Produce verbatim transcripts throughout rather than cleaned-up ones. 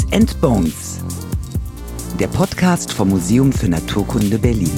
and Bones, der Podcast vom Museum für Naturkunde Berlin.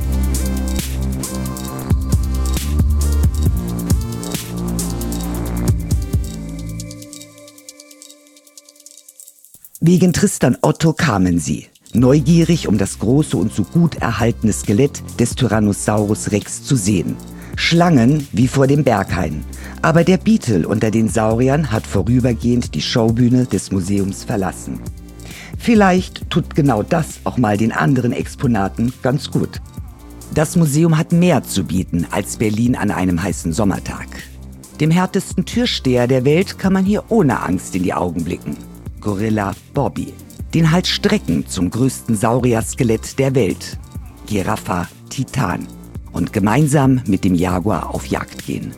Wegen Tristan Otto kamen sie, neugierig, um das große und so gut erhaltene Skelett des Tyrannosaurus Rex zu sehen. Schlangen wie vor dem Berghain. Aber der Beetle unter den Sauriern hat vorübergehend die Schaubühne des Museums verlassen. Vielleicht tut genau das auch mal den anderen Exponaten ganz gut. Das Museum hat mehr zu bieten als Berlin an einem heißen Sommertag. Dem härtesten Türsteher der Welt kann man hier ohne Angst in die Augen blicken. Gorilla Bobby. Den Hals strecken zum größten Saurier-Skelett der Welt. Giraffa Titan. Und gemeinsam mit dem Jaguar auf Jagd gehen.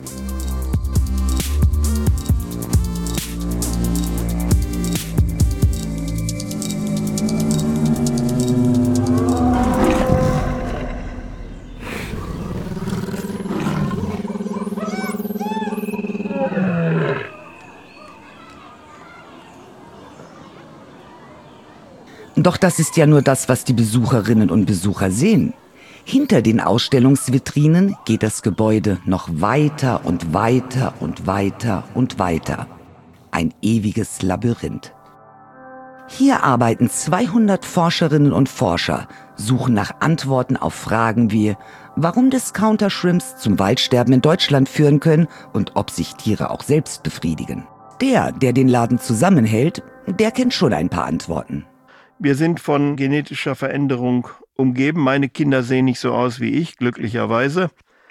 Doch das ist ja nur das, was die Besucherinnen und Besucher sehen. Hinter den Ausstellungsvitrinen geht das Gebäude noch weiter und weiter und weiter und weiter. Ein ewiges Labyrinth. Hier arbeiten zweihundert Forscherinnen und Forscher, suchen nach Antworten auf Fragen wie, warum Discounter-Shrimps zum Waldsterben in Deutschland führen können und ob sich Tiere auch selbst befriedigen. Der, der den Laden zusammenhält, der kennt schon ein paar Antworten. Wir sind von genetischer Veränderung umgeben. Meine Kinder sehen nicht so aus wie ich, glücklicherweise.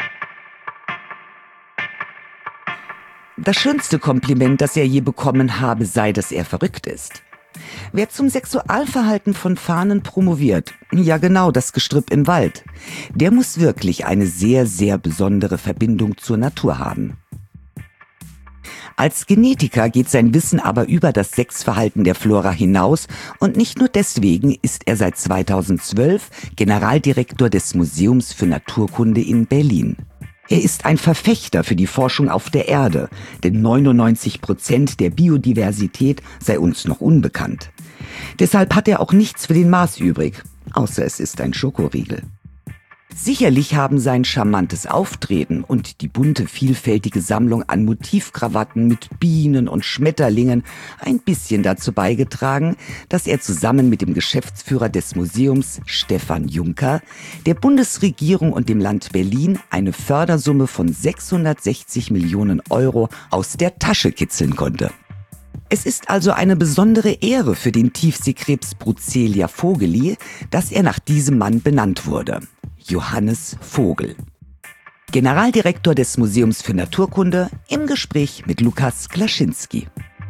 Das schönste Kompliment, das er je bekommen habe, sei, dass er verrückt ist. Wer zum Sexualverhalten von Fahnen promoviert, ja genau, das Gestrüpp im Wald, der muss wirklich eine sehr, sehr besondere Verbindung zur Natur haben. Als Genetiker geht sein Wissen aber über das Sexverhalten der Flora hinaus und nicht nur deswegen ist er seit zweitausendzwölf Generaldirektor des Museums für Naturkunde in Berlin. Er ist ein Verfechter für die Forschung auf der Erde, denn neunundneunzig Prozent der Biodiversität sei uns noch unbekannt. Deshalb hat er auch nichts für den Mars übrig, außer es ist ein Schokoriegel. Sicherlich haben sein charmantes Auftreten und die bunte, vielfältige Sammlung an Motivkrawatten mit Bienen und Schmetterlingen ein bisschen dazu beigetragen, dass er zusammen mit dem Geschäftsführer des Museums, Stefan Juncker, der Bundesregierung und dem Land Berlin eine Fördersumme von sechshundertsechzig Millionen Euro aus der Tasche kitzeln konnte. Es ist also eine besondere Ehre für den Tiefseekrebs Brucelia vogeli, dass er nach diesem Mann benannt wurde. Johannes Vogel. Generaldirektor des Museums für Naturkunde im Gespräch mit Lukas Klaschinski.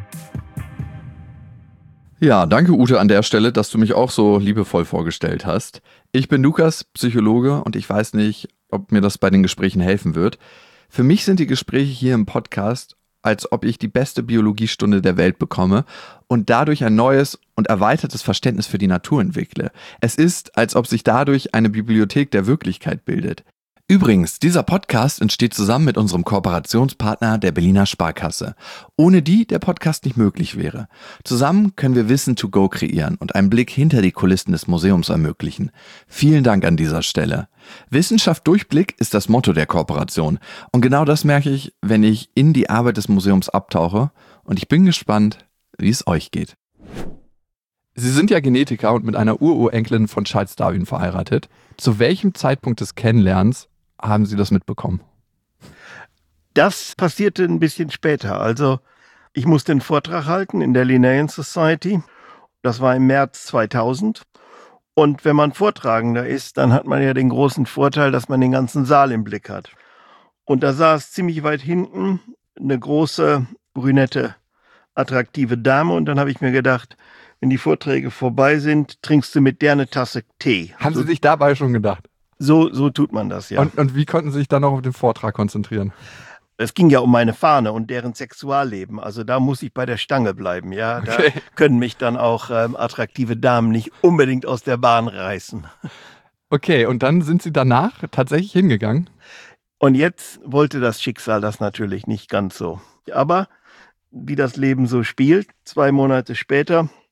Ja, danke Ute an der Stelle, dass du mich auch so liebevoll vorgestellt hast. Ich bin Lukas, Psychologe, und ich weiß nicht, ob mir das bei den Gesprächen helfen wird. Für mich sind die Gespräche hier im Podcast, als ob ich die beste Biologiestunde der Welt bekomme und dadurch ein neues und erweitertes Verständnis für die Natur entwickle. Es ist, als ob sich dadurch eine Bibliothek der Wirklichkeit bildet. Übrigens, dieser Podcast entsteht zusammen mit unserem Kooperationspartner der Berliner Sparkasse, ohne die der Podcast nicht möglich wäre. Zusammen können wir Wissen to go kreieren und einen Blick hinter die Kulissen des Museums ermöglichen. Vielen Dank an dieser Stelle. Wissenschaft durch Blick ist das Motto der Kooperation. Und genau das merke ich, wenn ich in die Arbeit des Museums abtauche. Und ich bin gespannt, wie es euch geht. Sie sind ja Genetiker und mit einer Ururenkelin von Charles Darwin verheiratet. Zu welchem Zeitpunkt des Kennenlernens haben Sie das mitbekommen? Das passierte ein bisschen später. Also ich musste einen Vortrag halten in der Linnaean Society. Das war im März zweitausend. Und wenn man Vortragender ist, dann hat man ja den großen Vorteil, dass man den ganzen Saal im Blick hat. Und da saß ziemlich weit hinten eine große, brünette, attraktive Dame. Und dann habe ich mir gedacht, wenn die Vorträge vorbei sind, trinkst du mit der eine Tasse Tee. Haben so, Sie sich dabei schon gedacht? So, so tut man das, ja. Und, und wie konnten Sie sich dann noch auf den Vortrag konzentrieren? Es ging ja um meine Fahne und deren Sexualleben. Also da muss ich bei der Stange bleiben, ja. Da Okay. können mich dann auch ähm, attraktive Damen nicht unbedingt aus der Bahn reißen. Okay, und dann sind Sie danach tatsächlich hingegangen? Und jetzt wollte das Schicksal das natürlich nicht ganz so. Aber wie das Leben so spielt, zwei Monate später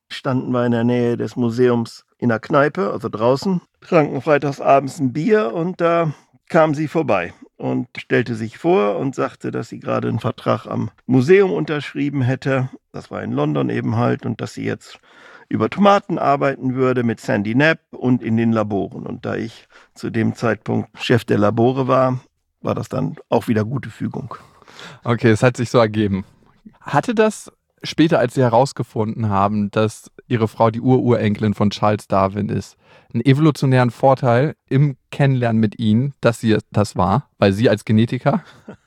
standen wir in der Nähe des Museums in der Kneipe, also draußen, tranken freitags abends ein Bier und da kam sie vorbei und stellte sich vor und sagte, dass sie gerade einen Vertrag am Museum unterschrieben hätte. Das war in London eben halt und dass sie jetzt über Tomaten arbeiten würde mit Sandy Knapp und in den Laboren. Und da ich zu dem Zeitpunkt Chef der Labore war, war das dann auch wieder gute Fügung. Okay, es hat sich so ergeben. Hatte das später, als Sie herausgefunden haben, dass Ihre Frau die Ururenkelin von Charles Darwin ist, einen evolutionären Vorteil im Kennenlernen mit Ihnen, dass sie das war, weil Sie als Genetiker?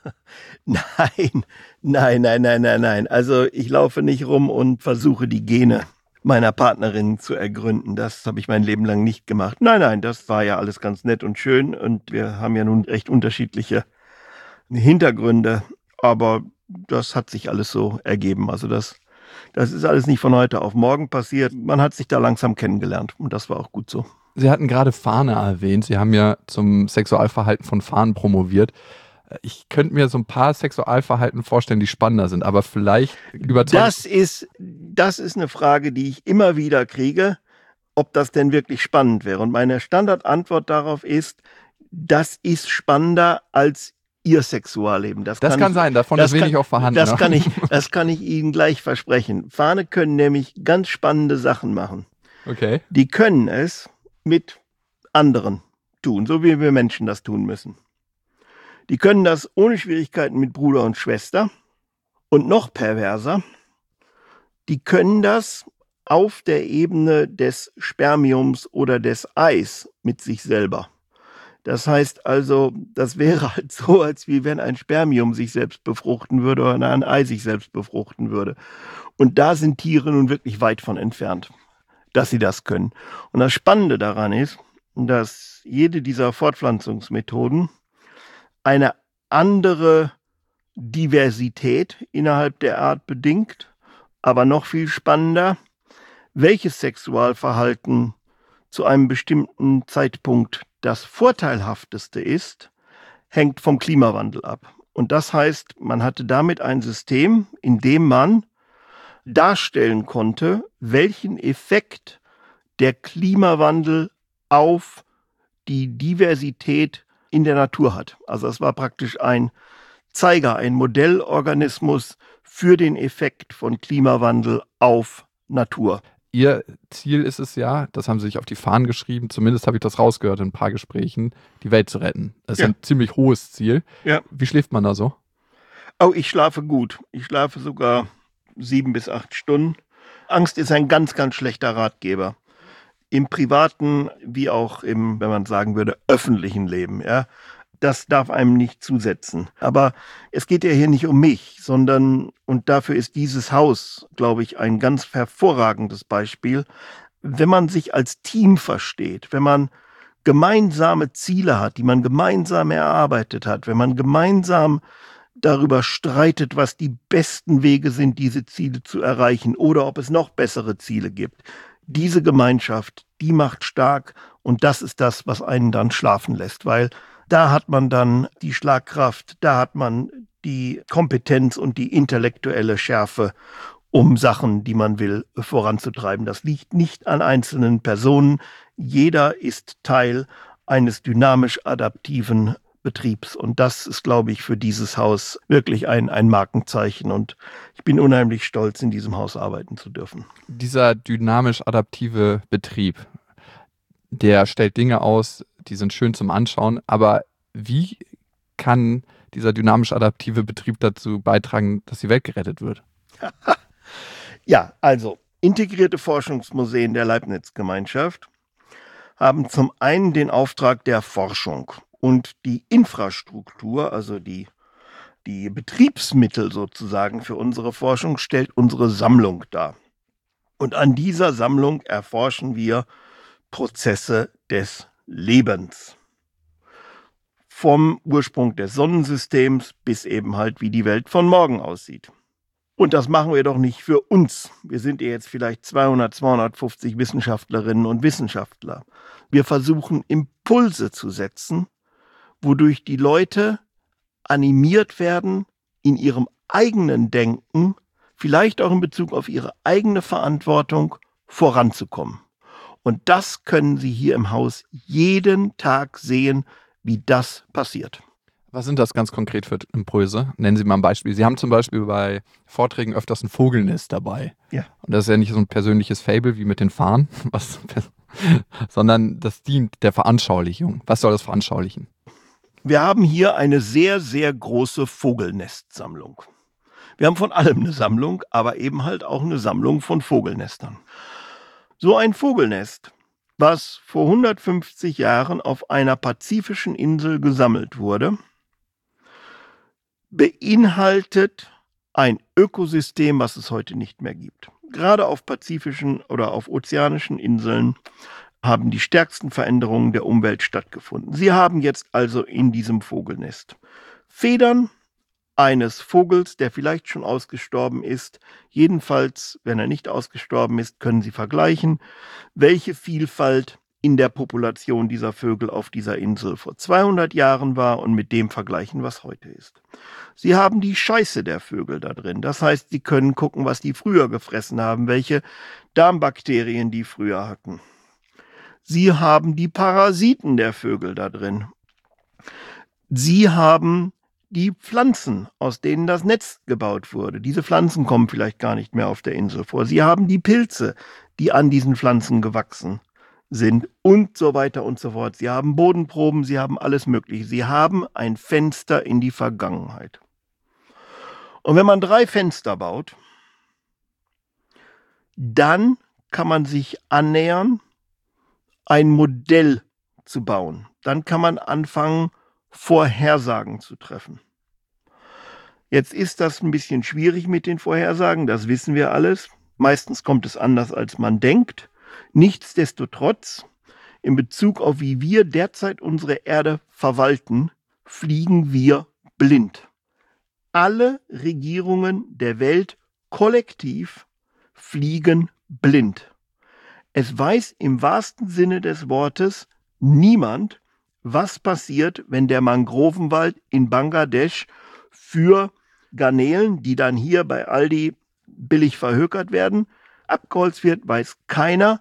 Nein, nein, nein, nein, nein, nein. Also ich laufe nicht rum und versuche die Gene meiner Partnerin zu ergründen. Das habe ich mein Leben lang nicht gemacht. Nein, nein, das war ja alles ganz nett und schön und wir haben ja nun recht unterschiedliche Hintergründe, aber das hat sich alles so ergeben. Also das, das ist alles nicht von heute auf morgen passiert. Man hat sich da langsam kennengelernt und das war auch gut so. Sie hatten gerade Fahne erwähnt. Sie haben ja zum Sexualverhalten von Fahnen promoviert. Ich könnte mir so ein paar Sexualverhalten vorstellen, die spannender sind, aber vielleicht überzeugt. Das ist, das ist eine Frage, die ich immer wieder kriege, ob das denn wirklich spannend wäre. Und meine Standardantwort darauf ist, das ist spannender als Ihr Sexualleben. Das, das kann, kann ich, sein, davon das ist wenig kann, auch vorhanden. Das, ne? kann ich, das kann ich Ihnen gleich versprechen. Fahne können nämlich ganz spannende Sachen machen. Okay. Die können es mit anderen tun, so wie wir Menschen das tun müssen. Die können das ohne Schwierigkeiten mit Bruder und Schwester. Und noch perverser, die können das auf der Ebene des Spermiums oder des Eis mit sich selber. Das heißt also, das wäre halt so, als wie wenn ein Spermium sich selbst befruchten würde oder ein Ei sich selbst befruchten würde. Und da sind Tiere nun wirklich weit von entfernt, dass sie das können. Und das Spannende daran ist, dass jede dieser Fortpflanzungsmethoden eine andere Diversität innerhalb der Art bedingt, aber noch viel spannender, welches Sexualverhalten zu einem bestimmten Zeitpunkt das vorteilhafteste ist, hängt vom Klimawandel ab. Und das heißt, man hatte damit ein System, in dem man darstellen konnte, welchen Effekt der Klimawandel auf die Diversität in der Natur hat. Also es war praktisch ein Zeiger, ein Modellorganismus für den Effekt von Klimawandel auf Natur. Ihr Ziel ist es ja, das haben Sie sich auf die Fahnen geschrieben, zumindest habe ich das rausgehört in ein paar Gesprächen, die Welt zu retten. Das ist ja ein ziemlich hohes Ziel. Ja. Wie schläft man da so? Oh, ich schlafe gut. Ich schlafe sogar sieben bis acht Stunden. Angst ist ein ganz, ganz schlechter Ratgeber. Im privaten wie auch im, wenn man sagen würde, öffentlichen Leben. Ja, das darf einem nicht zusetzen. Aber es geht ja hier nicht um mich, sondern, und dafür ist dieses Haus, glaube ich, ein ganz hervorragendes Beispiel, wenn man sich als Team versteht, wenn man gemeinsame Ziele hat, die man gemeinsam erarbeitet hat, wenn man gemeinsam darüber streitet, was die besten Wege sind, diese Ziele zu erreichen oder ob es noch bessere Ziele gibt. Diese Gemeinschaft, die macht stark und das ist das, was einen dann schlafen lässt, weil da hat man dann die Schlagkraft, da hat man die Kompetenz und die intellektuelle Schärfe, um Sachen, die man will, voranzutreiben. Das liegt nicht an einzelnen Personen. Jeder ist Teil eines dynamisch adaptiven Betriebs. Und das ist, glaube ich, für dieses Haus wirklich ein, ein Markenzeichen. Und ich bin unheimlich stolz, in diesem Haus arbeiten zu dürfen. Dieser dynamisch adaptive Betrieb, der stellt Dinge aus, die sind schön zum Anschauen. Aber wie kann dieser dynamisch adaptive Betrieb dazu beitragen, dass die Welt gerettet wird? Ja, also integrierte Forschungsmuseen der Leibniz-Gemeinschaft haben zum einen den Auftrag der Forschung und die Infrastruktur, also die, die Betriebsmittel sozusagen für unsere Forschung, stellt unsere Sammlung dar. Und an dieser Sammlung erforschen wir Prozesse des Lebens. Vom Ursprung des Sonnensystems bis eben halt, wie die Welt von morgen aussieht. Und das machen wir doch nicht für uns. Wir sind ja jetzt vielleicht zweihundert, zweihundertfünfzig Wissenschaftlerinnen und Wissenschaftler. Wir versuchen Impulse zu setzen, wodurch die Leute animiert werden, in ihrem eigenen Denken, vielleicht auch in Bezug auf ihre eigene Verantwortung, voranzukommen. Und das können Sie hier im Haus jeden Tag sehen, wie das passiert. Was sind das ganz konkret für Impulse? Nennen Sie mal ein Beispiel. Sie haben zum Beispiel bei Vorträgen öfters ein Vogelnest dabei. Ja. Und das ist ja nicht so ein persönliches Fable wie mit den Fahnen, was, sondern das dient der Veranschaulichung. Was soll das veranschaulichen? Wir haben hier eine sehr, sehr große Vogelnestsammlung. Wir haben von allem eine Sammlung, aber eben halt auch eine Sammlung von Vogelnestern. So ein Vogelnest, was vor hundertfünfzig Jahren auf einer pazifischen Insel gesammelt wurde, beinhaltet ein Ökosystem, was es heute nicht mehr gibt. Gerade auf pazifischen oder auf ozeanischen Inseln haben die stärksten Veränderungen der Umwelt stattgefunden. Sie haben jetzt also in diesem Vogelnest Federn eines Vogels, der vielleicht schon ausgestorben ist. Jedenfalls, wenn er nicht ausgestorben ist, können Sie vergleichen, welche Vielfalt in der Population dieser Vögel auf dieser Insel vor zweihundert Jahren war und mit dem vergleichen, was heute ist. Sie haben die Scheiße der Vögel da drin. Das heißt, Sie können gucken, was die früher gefressen haben, welche Darmbakterien die früher hatten. Sie haben die Parasiten der Vögel da drin. Sie haben die Pflanzen, aus denen das Netz gebaut wurde. Diese Pflanzen kommen vielleicht gar nicht mehr auf der Insel vor. Sie haben die Pilze, die an diesen Pflanzen gewachsen sind und so weiter und so fort. Sie haben Bodenproben, Sie haben alles Mögliche. Sie haben ein Fenster in die Vergangenheit. Und wenn man drei Fenster baut, dann kann man sich annähern, ein Modell zu bauen. Dann kann man anfangen, Vorhersagen zu treffen. Jetzt ist das ein bisschen schwierig mit den Vorhersagen, das wissen wir alles. Meistens kommt es anders, als man denkt. Nichtsdestotrotz, in Bezug auf wie wir derzeit unsere Erde verwalten, fliegen wir blind. Alle Regierungen der Welt kollektiv fliegen blind. Es weiß im wahrsten Sinne des Wortes niemand, was passiert, wenn der Mangrovenwald in Bangladesch für Garnelen, die dann hier bei Aldi billig verhökert werden, abgeholzt wird, weiß keiner,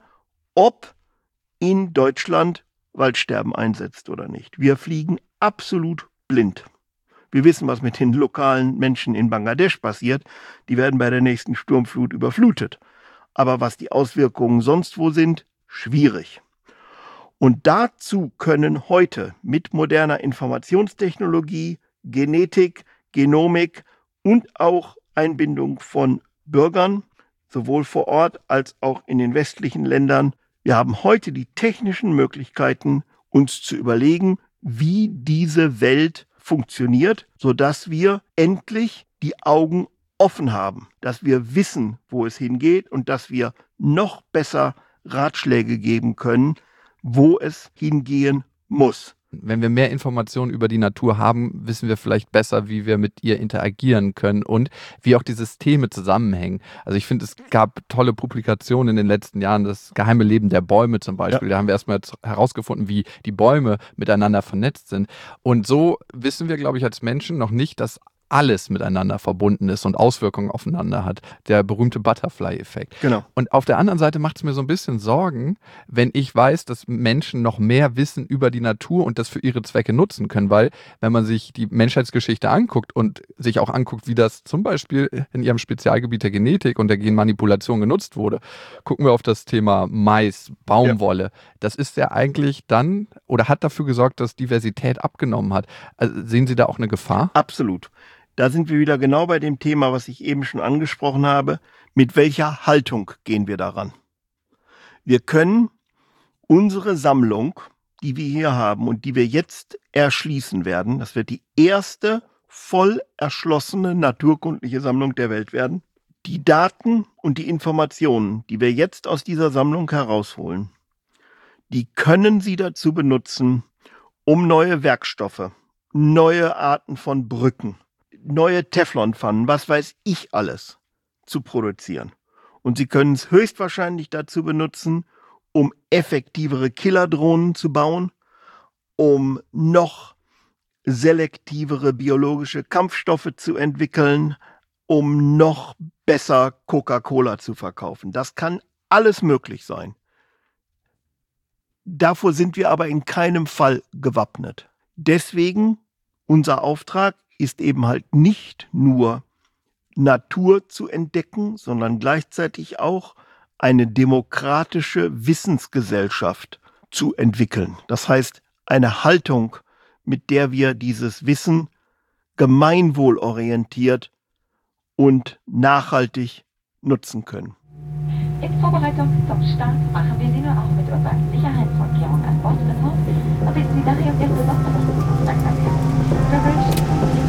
ob in Deutschland Waldsterben einsetzt oder nicht. Wir fliegen absolut blind. Wir wissen, was mit den lokalen Menschen in Bangladesch passiert. Die werden bei der nächsten Sturmflut überflutet. Aber was die Auswirkungen sonst wo sind, schwierig. Und dazu können heute mit moderner Informationstechnologie, Genetik, Genomik und auch Einbindung von Bürgern, sowohl vor Ort als auch in den westlichen Ländern, wir haben heute die technischen Möglichkeiten, uns zu überlegen, wie diese Welt funktioniert, sodass wir endlich die Augen offen haben, dass wir wissen, wo es hingeht und dass wir noch besser Ratschläge geben können, wo es hingehen muss. Wenn wir mehr Informationen über die Natur haben, wissen wir vielleicht besser, wie wir mit ihr interagieren können und wie auch die Systeme zusammenhängen. Also ich finde, es gab tolle Publikationen in den letzten Jahren, das geheime Leben der Bäume zum Beispiel. Ja. Da haben wir erstmal herausgefunden, wie die Bäume miteinander vernetzt sind. Und so wissen wir, glaube ich, als Menschen noch nicht, dass alles miteinander verbunden ist und Auswirkungen aufeinander hat. Der berühmte Butterfly-Effekt. Genau. Und auf der anderen Seite macht es mir so ein bisschen Sorgen, wenn ich weiß, dass Menschen noch mehr wissen über die Natur und das für ihre Zwecke nutzen können. Weil, wenn man sich die Menschheitsgeschichte anguckt und sich auch anguckt, wie das zum Beispiel in ihrem Spezialgebiet der Genetik und der Genmanipulation genutzt wurde, gucken wir auf das Thema Mais, Baumwolle. Ja. Das ist ja eigentlich dann oder hat dafür gesorgt, dass Diversität abgenommen hat. Also sehen Sie da auch eine Gefahr? Absolut. Da sind wir wieder genau bei dem Thema, was ich eben schon angesprochen habe. Mit welcher Haltung gehen wir daran? Wir können unsere Sammlung, die wir hier haben und die wir jetzt erschließen werden, das wird die erste voll erschlossene naturkundliche Sammlung der Welt werden. Die Daten und die Informationen, die wir jetzt aus dieser Sammlung herausholen, die können Sie dazu benutzen, um neue Werkstoffe, neue Arten von Brücken, neue Teflonpfannen, was weiß ich alles, zu produzieren. Und Sie können es höchstwahrscheinlich dazu benutzen, um effektivere Killerdrohnen zu bauen, um noch selektivere biologische Kampfstoffe zu entwickeln, um noch besser Coca-Cola zu verkaufen. Das kann alles möglich sein. Davor sind wir aber in keinem Fall gewappnet. Deswegen, unser Auftrag ist eben halt nicht nur Natur zu entdecken, sondern gleichzeitig auch eine demokratische Wissensgesellschaft zu entwickeln. Das heißt, eine Haltung, mit der wir dieses Wissen gemeinwohlorientiert und nachhaltig nutzen können. In Vorbereitung zum Start machen wir Sie nun auch mit unseren Sicherheitsvorkehrungen an Bord vertraut und bitten Sie daher um Ihre besondere Aufmerksamkeit. Wir wünschen Ihnen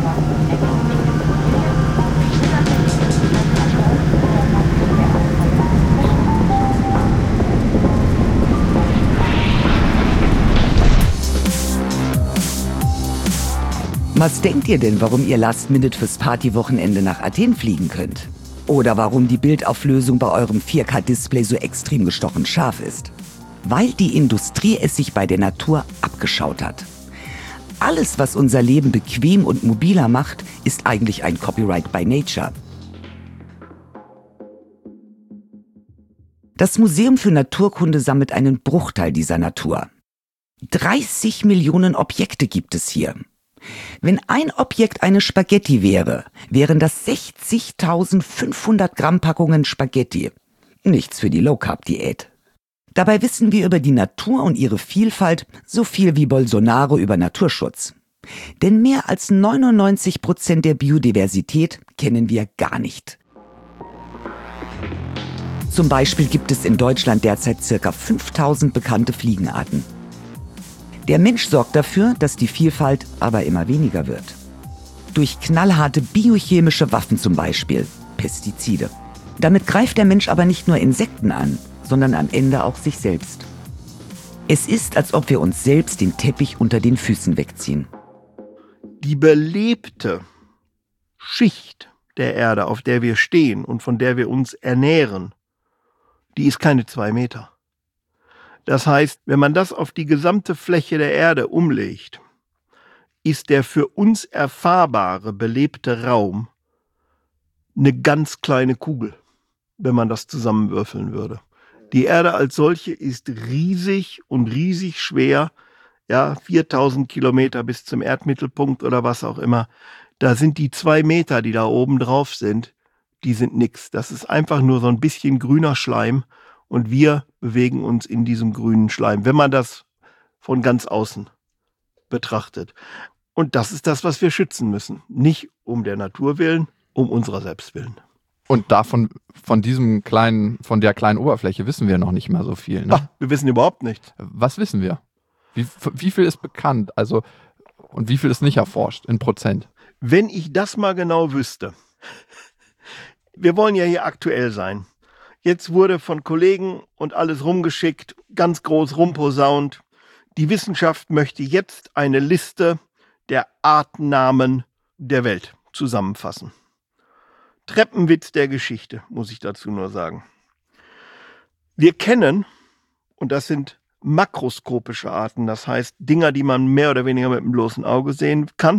Was denkt ihr denn, warum ihr Last Minute fürs Partywochenende nach Athen fliegen könnt? Oder warum die Bildauflösung bei eurem vier K-Display so extrem gestochen scharf ist? Weil die Industrie es sich bei der Natur abgeschaut hat. Alles, was unser Leben bequem und mobiler macht, ist eigentlich ein Copyright by Nature. Das Museum für Naturkunde sammelt einen Bruchteil dieser Natur. dreißig Millionen Objekte gibt es hier. Wenn ein Objekt eine Spaghetti wäre, wären das sechzigtausendfünfhundert Gramm Packungen Spaghetti. Nichts für die Low-Carb-Diät. Dabei wissen wir über die Natur und ihre Vielfalt so viel wie Bolsonaro über Naturschutz. Denn mehr als neunundneunzig Prozent der Biodiversität kennen wir gar nicht. Zum Beispiel gibt es in Deutschland derzeit ca. fünftausend bekannte Fliegenarten. Der Mensch sorgt dafür, dass die Vielfalt aber immer weniger wird. Durch knallharte biochemische Waffen zum Beispiel, Pestizide. Damit greift der Mensch aber nicht nur Insekten an, sondern am Ende auch sich selbst. Es ist, als ob wir uns selbst den Teppich unter den Füßen wegziehen. Die belebte Schicht der Erde, auf der wir stehen und von der wir uns ernähren, die ist keine zwei Meter. Das heißt, wenn man das auf die gesamte Fläche der Erde umlegt, ist der für uns erfahrbare, belebte Raum eine ganz kleine Kugel, wenn man das zusammenwürfeln würde. Die Erde als solche ist riesig und riesig schwer, ja, viertausend Kilometer bis zum Erdmittelpunkt oder was auch immer. Da sind die zwei Meter, die da oben drauf sind, die sind nix. Das ist einfach nur so ein bisschen grüner Schleim. Und wir bewegen uns in diesem grünen Schleim, wenn man das von ganz außen betrachtet. Und das ist das, was wir schützen müssen. Nicht um der Natur willen, um unserer selbst willen. Und davon, von diesem kleinen, von der kleinen Oberfläche wissen wir noch nicht mal so viel. Ne? Ach, wir wissen überhaupt nicht. Was wissen wir? Wie, wie viel ist bekannt? Also, und wie viel ist nicht erforscht in Prozent? Wenn ich das mal genau wüsste. Wir wollen ja hier aktuell sein. Jetzt wurde von Kollegen und alles rumgeschickt, ganz groß rumposaunt. Die Wissenschaft möchte jetzt eine Liste der Artennamen der Welt zusammenfassen. Treppenwitz der Geschichte, muss ich dazu nur sagen. Wir kennen, und das sind makroskopische Arten, das heißt Dinger, die man mehr oder weniger mit dem bloßen Auge sehen kann,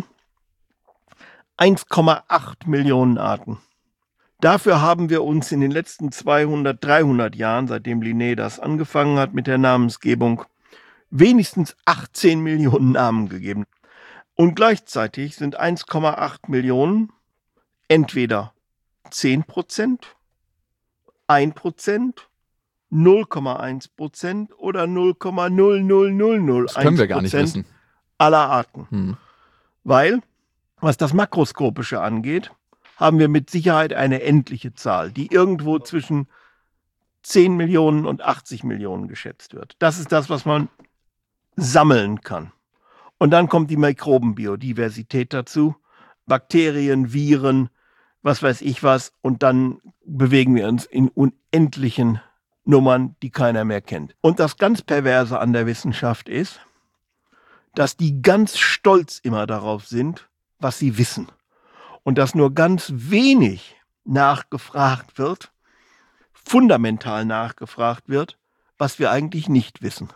eins Komma acht Millionen Arten. Dafür haben wir uns in den letzten zweihundert, dreihundert Jahren, seitdem Linné das angefangen hat mit der Namensgebung, wenigstens achtzehn Millionen Namen gegeben. Und gleichzeitig sind eins Komma acht Millionen entweder zehn Prozent, ein Prozent, null Komma eins Prozent oder null Komma null null null null eins Prozent. Das können wir gar nicht wissen. Aller Arten. Hm. Weil, was das Makroskopische angeht, haben wir mit Sicherheit eine endliche Zahl, die irgendwo zwischen zehn Millionen und achtzig Millionen geschätzt wird. Das ist das, was man sammeln kann. Und dann kommt die Mikrobenbiodiversität dazu, Bakterien, Viren, was weiß ich was. Und dann bewegen wir uns in unendlichen Nummern, die keiner mehr kennt. Und das ganz Perverse an der Wissenschaft ist, dass die ganz stolz immer darauf sind, was sie wissen. Und dass nur ganz wenig nachgefragt wird, fundamental nachgefragt wird, was wir eigentlich nicht wissen.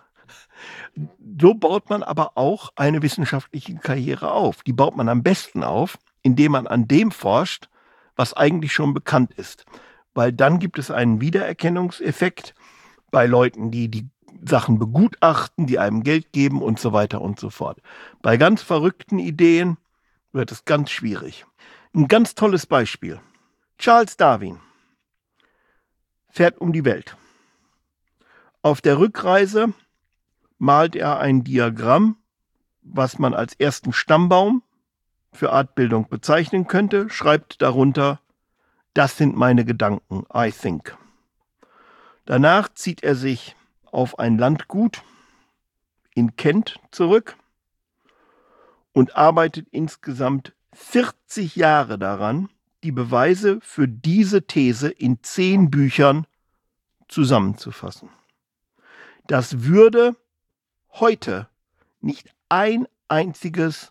So baut man aber auch eine wissenschaftliche Karriere auf. Die baut man am besten auf, indem man an dem forscht, was eigentlich schon bekannt ist. Weil dann gibt es einen Wiedererkennungseffekt. bei Leuten, die die Sachen begutachten, die einem Geld geben und so weiter und so fort. Bei ganz verrückten Ideen wird es ganz schwierig. Ein ganz tolles Beispiel. Charles Darwin fährt um die Welt. Auf der Rückreise malt er ein Diagramm, was man als ersten Stammbaum für Artbildung bezeichnen könnte, schreibt darunter: Das sind meine Gedanken, I think. Danach zieht er sich auf ein Landgut in Kent zurück und arbeitet insgesamt vierzig Jahre daran, die Beweise für diese These in zehn Büchern zusammenzufassen. Das würde heute nicht ein einziges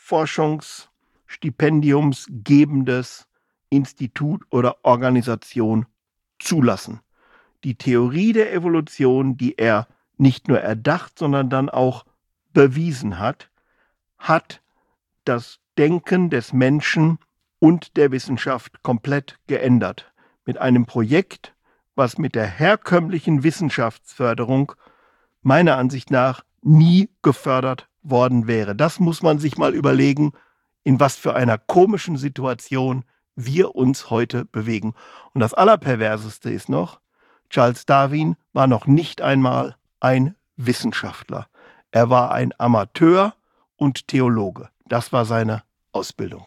forschungsstipendiumsgebendes Institut oder Organisation zulassen. Die Theorie der Evolution, die er nicht nur erdacht, sondern dann auch bewiesen hat, hat das Denken des Menschen und der Wissenschaft komplett geändert. Mit einem Projekt, was mit der herkömmlichen Wissenschaftsförderung meiner Ansicht nach nie gefördert worden wäre. Das muss man sich mal überlegen, in was für einer komischen Situation wir uns heute bewegen. Und das Allerperverseste ist noch, Charles Darwin war noch nicht einmal ein Wissenschaftler. Er war ein Amateur und Theologe. Das war seine Ausbildung.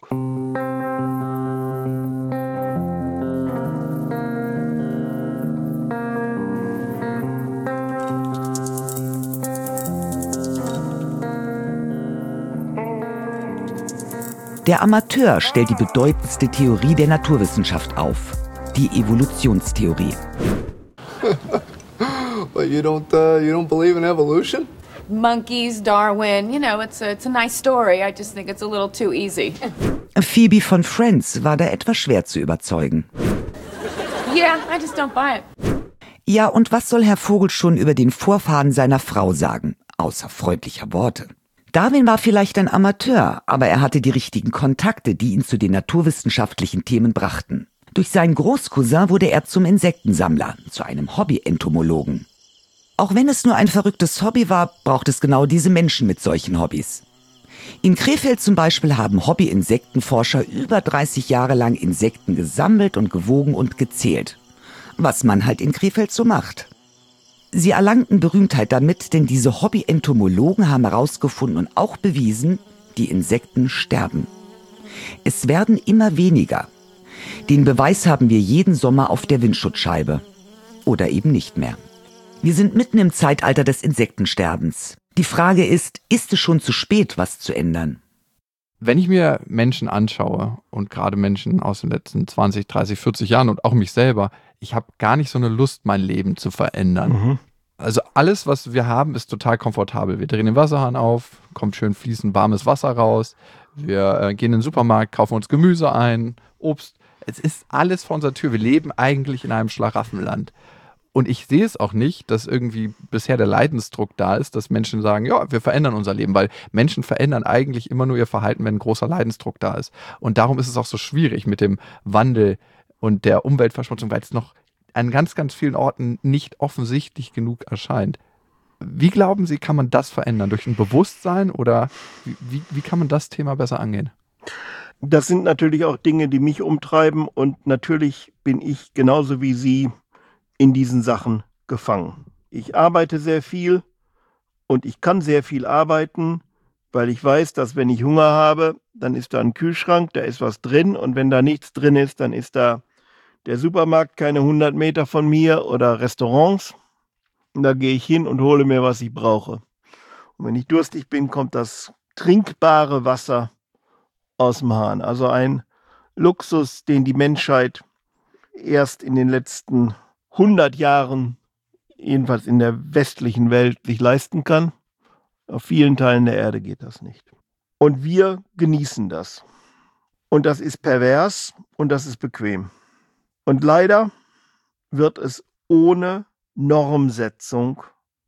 Der Amateur stellt die bedeutendste Theorie der Naturwissenschaft auf, die Evolutionstheorie. But you don't, uh, you don't believe in evolution? Monkeys, Darwin, you know, it's a, it's a nice story. I just think it's a little too easy. Phoebe von Friends war da etwas schwer zu überzeugen. Yeah, I just don't buy it. Ja, und was soll Herr Vogel schon über den Vorfahren seiner Frau sagen, außer freundlicher Worte? Darwin war vielleicht ein Amateur, aber er hatte die richtigen Kontakte, die ihn zu den naturwissenschaftlichen Themen brachten. Durch seinen Großcousin wurde er zum Insektensammler, zu einem Hobby-Entomologen. Auch wenn es nur ein verrücktes Hobby war, braucht es genau diese Menschen mit solchen Hobbys. In Krefeld zum Beispiel haben Hobby-Insektenforscher über dreißig Jahre lang Insekten gesammelt und gewogen und gezählt. Was man halt in Krefeld so macht. Sie erlangten Berühmtheit damit, denn diese Hobby-Entomologen haben herausgefunden und auch bewiesen, die Insekten sterben. Es werden immer weniger. Den Beweis haben wir jeden Sommer auf der Windschutzscheibe. Oder eben nicht mehr. Wir sind mitten im Zeitalter des Insektensterbens. Die Frage ist, ist es schon zu spät, was zu ändern? Wenn ich mir Menschen anschaue und gerade Menschen aus den letzten zwanzig, dreißig, vierzig Jahren und auch mich selber, ich habe gar nicht so eine Lust, mein Leben zu verändern. Mhm. Also alles, was wir haben, ist total komfortabel. Wir drehen den Wasserhahn auf, kommt schön fließend warmes Wasser raus. Wir äh, gehen in den Supermarkt, kaufen uns Gemüse ein, Obst. Es ist alles vor unserer Tür. Wir leben eigentlich in einem Schlaraffenland. Und ich sehe es auch nicht, dass irgendwie bisher der Leidensdruck da ist, dass Menschen sagen, ja, wir verändern unser Leben, weil Menschen verändern eigentlich immer nur ihr Verhalten, wenn ein großer Leidensdruck da ist. Und darum ist es auch so schwierig mit dem Wandel und der Umweltverschmutzung, weil es noch an ganz, ganz vielen Orten nicht offensichtlich genug erscheint. Wie glauben Sie, kann man das verändern? Durch ein Bewusstsein oder wie, wie kann man das Thema besser angehen? Das sind natürlich auch Dinge, die mich umtreiben und natürlich bin ich genauso wie Sie in diesen Sachen gefangen. Ich arbeite sehr viel und ich kann sehr viel arbeiten, weil ich weiß, dass wenn ich Hunger habe, dann ist da ein Kühlschrank, da ist was drin und wenn da nichts drin ist, dann ist da der Supermarkt keine hundert Meter von mir oder Restaurants. Und da gehe ich hin und hole mir, was ich brauche. Und wenn ich durstig bin, kommt das trinkbare Wasser aus dem Hahn. Also ein Luxus, den die Menschheit erst in den letzten hundert Jahren, jedenfalls in der westlichen Welt, sich leisten kann. Auf vielen Teilen der Erde geht das nicht. Und wir genießen das. Und das ist pervers und das ist bequem. Und leider wird es ohne Normsetzung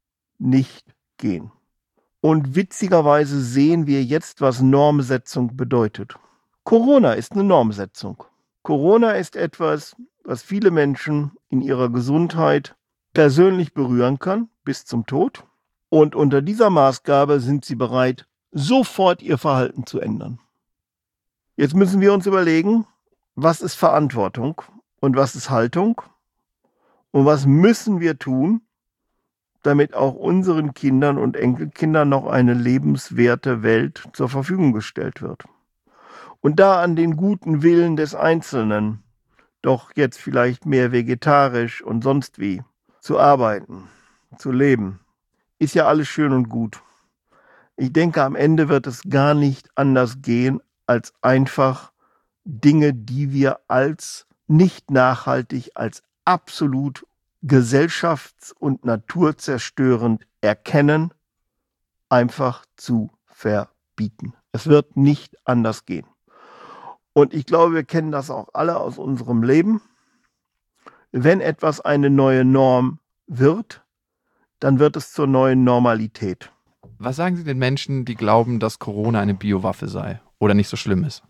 nicht gehen. Und witzigerweise sehen wir jetzt, was Normsetzung bedeutet. Corona ist eine Normsetzung. Corona ist etwas, was viele Menschen in ihrer Gesundheit persönlich berühren kann, bis zum Tod. Und unter dieser Maßgabe sind sie bereit, sofort ihr Verhalten zu ändern. Jetzt müssen wir uns überlegen, was ist Verantwortung und was ist Haltung und was müssen wir tun, damit auch unseren Kindern und Enkelkindern noch eine lebenswerte Welt zur Verfügung gestellt wird. Und da an den guten Willen des Einzelnen, doch jetzt vielleicht mehr vegetarisch und sonst wie, zu arbeiten, zu leben, ist ja alles schön und gut. Ich denke, am Ende wird es gar nicht anders gehen, als einfach Dinge, die wir als nicht nachhaltig, als absolut gesellschafts- und naturzerstörend erkennen, einfach zu verbieten. Es wird nicht anders gehen. Und ich glaube, wir kennen das auch alle aus unserem Leben. Wenn etwas eine neue Norm wird, dann wird es zur neuen Normalität. Was sagen Sie den Menschen, die glauben, dass Corona eine Biowaffe sei oder nicht so schlimm ist?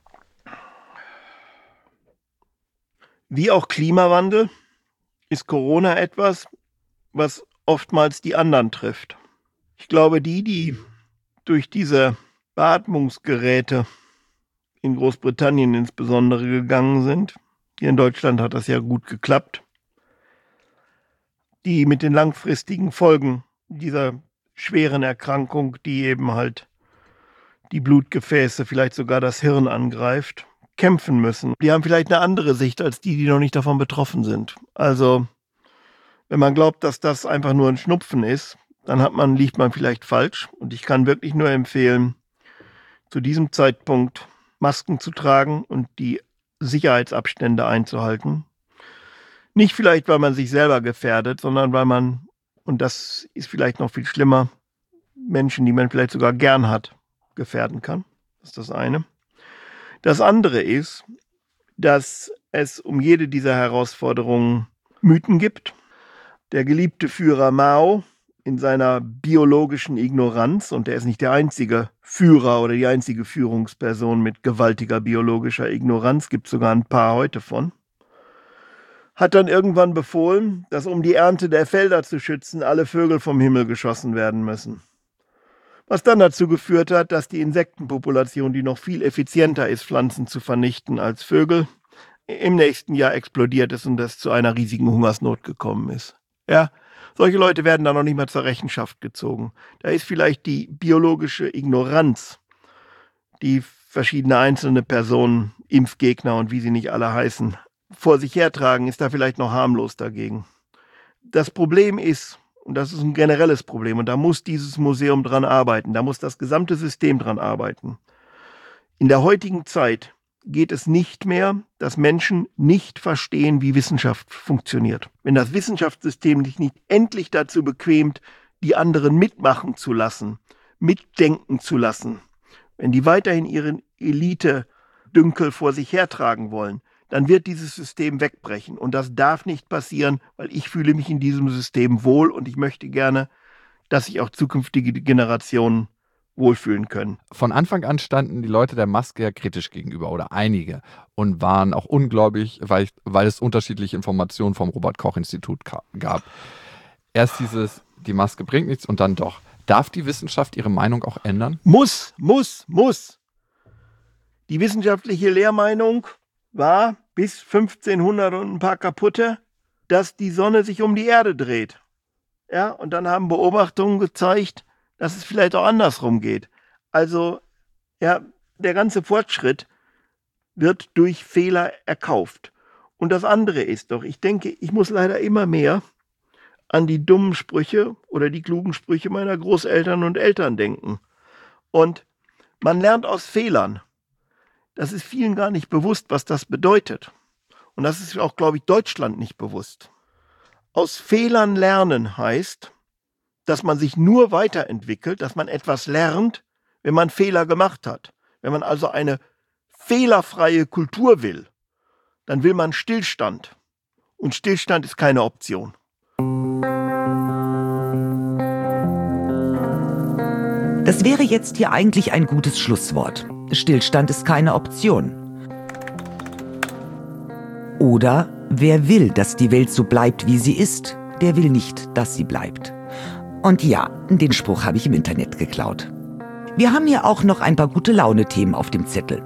Wie auch Klimawandel ist Corona etwas, was oftmals die anderen trifft. Ich glaube, die, die durch diese Beatmungsgeräte in Großbritannien insbesondere gegangen sind, hier in Deutschland hat das ja gut geklappt, die mit den langfristigen Folgen dieser schweren Erkrankung, die eben halt die Blutgefäße, vielleicht sogar das Hirn angreift, kämpfen müssen. Die haben vielleicht eine andere Sicht als die, die noch nicht davon betroffen sind. Also, wenn man glaubt, dass das einfach nur ein Schnupfen ist, dann hat man, liegt man vielleicht falsch. Und ich kann wirklich nur empfehlen, zu diesem Zeitpunkt Masken zu tragen und die Sicherheitsabstände einzuhalten. Nicht vielleicht, weil man sich selber gefährdet, sondern weil man, und das ist vielleicht noch viel schlimmer, Menschen, die man vielleicht sogar gern hat, gefährden kann. Das ist das eine. Das andere ist, dass es um jede dieser Herausforderungen Mythen gibt. Der geliebte Führer Mao in seiner biologischen Ignoranz, und er ist nicht der einzige Führer oder die einzige Führungsperson mit gewaltiger biologischer Ignoranz, gibt sogar ein paar heute von, hat dann irgendwann befohlen, dass um die Ernte der Felder zu schützen, alle Vögel vom Himmel geschossen werden müssen. Was dann dazu geführt hat, dass die Insektenpopulation, die noch viel effizienter ist, Pflanzen zu vernichten als Vögel, im nächsten Jahr explodiert ist und es zu einer riesigen Hungersnot gekommen ist. Ja, solche Leute werden da noch nicht mal zur Rechenschaft gezogen. Da ist vielleicht die biologische Ignoranz, die verschiedene einzelne Personen, Impfgegner und wie sie nicht alle heißen, vor sich hertragen, ist da vielleicht noch harmlos dagegen. Das Problem ist, und das ist ein generelles Problem, und da muss dieses Museum dran arbeiten, da muss das gesamte System dran arbeiten. In der heutigen Zeit geht es nicht mehr, dass Menschen nicht verstehen, wie Wissenschaft funktioniert. Wenn das Wissenschaftssystem sich nicht endlich dazu bequemt, die anderen mitmachen zu lassen, mitdenken zu lassen, wenn die weiterhin ihren Elite-Dünkel vor sich hertragen wollen, dann wird dieses System wegbrechen. Und das darf nicht passieren, weil ich fühle mich in diesem System wohl und ich möchte gerne, dass sich auch zukünftige Generationen wohlfühlen können. Von Anfang an standen die Leute der Maske ja kritisch gegenüber oder einige und waren auch ungläubig, weil, weil es unterschiedliche Informationen vom Robert-Koch-Institut gab. Erst dieses, die Maske bringt nichts und dann doch. Darf die Wissenschaft ihre Meinung auch ändern? Muss, muss, muss. Die wissenschaftliche Lehrmeinung war bis fünfzehnhundert und ein paar kaputte, dass die Sonne sich um die Erde dreht. Ja, und dann haben Beobachtungen gezeigt, dass es vielleicht auch andersrum geht. Also, ja, der ganze Fortschritt wird durch Fehler erkauft. Und das andere ist doch, ich denke, ich muss leider immer mehr an die dummen Sprüche oder die klugen Sprüche meiner Großeltern und Eltern denken. Und man lernt aus Fehlern. Das ist vielen gar nicht bewusst, was das bedeutet. Und das ist auch, glaube ich, Deutschland nicht bewusst. Aus Fehlern lernen heißt, dass man sich nur weiterentwickelt, dass man etwas lernt, wenn man Fehler gemacht hat. Wenn man also eine fehlerfreie Kultur will, dann will man Stillstand. Und Stillstand ist keine Option. Das wäre jetzt hier eigentlich ein gutes Schlusswort. Stillstand ist keine Option. Oder wer will, dass die Welt so bleibt, wie sie ist? der will nicht, dass sie bleibt. Und ja, den Spruch habe ich im Internet geklaut. Wir haben hier auch noch ein paar gute Laune-Themen auf dem Zettel.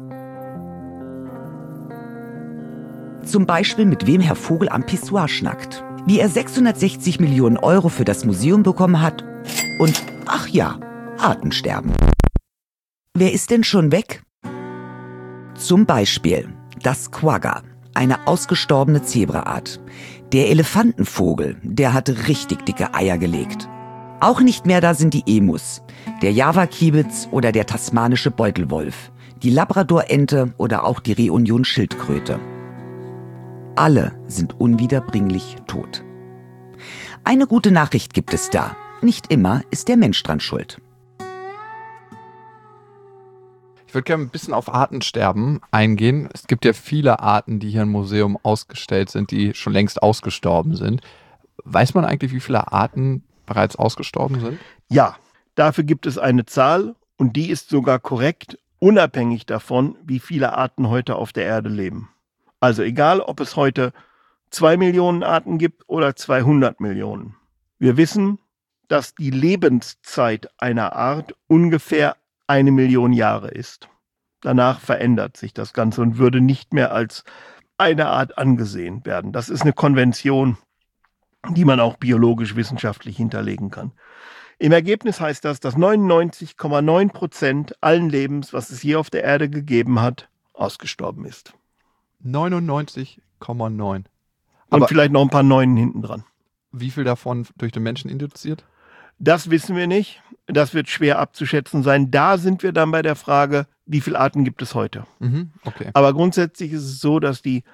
Zum Beispiel, mit wem Herr Vogel am Pissoir schnackt, wie er sechshundertsechzig Millionen Euro für das Museum bekommen hat und, ach ja, Artensterben. Wer ist denn schon weg? Zum Beispiel das Quagga, eine ausgestorbene Zebraart. Der Elefantenvogel, der hat richtig dicke Eier gelegt. Auch nicht mehr da sind die Emus, der Java-Kiebitz oder der tasmanische Beutelwolf, die Labrador-Ente oder auch die Reunion-Schildkröte. Alle sind unwiederbringlich tot. Eine gute Nachricht gibt es da. Nicht immer ist der Mensch dran schuld. Ich würde gerne ein bisschen auf Artensterben eingehen. Es gibt ja viele Arten, die hier im Museum ausgestellt sind, die schon längst ausgestorben sind. Weiß man eigentlich, wie viele Arten bereits ausgestorben sind? Ja, dafür gibt es eine Zahl und die ist sogar korrekt, unabhängig davon, wie viele Arten heute auf der Erde leben. Also egal, ob es heute zwei Millionen Arten gibt oder zweihundert Millionen. Wir wissen, dass die Lebenszeit einer Art ungefähr eine Million Jahre ist. Danach verändert sich das Ganze und würde nicht mehr als eine Art angesehen werden. Das ist eine Konvention, die man auch biologisch-wissenschaftlich hinterlegen kann. Im Ergebnis heißt das, dass neunundneunzig Komma neun Prozent allen Lebens, was es je auf der Erde gegeben hat, ausgestorben ist. neunundneunzig Komma neun. Und vielleicht noch ein paar Neunen hinten dran. Wie viel davon durch den Menschen induziert? Das wissen wir nicht. Das wird schwer abzuschätzen sein. Da sind wir dann bei der Frage, wie viele Arten gibt es heute? Mhm, okay. Aber grundsätzlich ist es so, dass die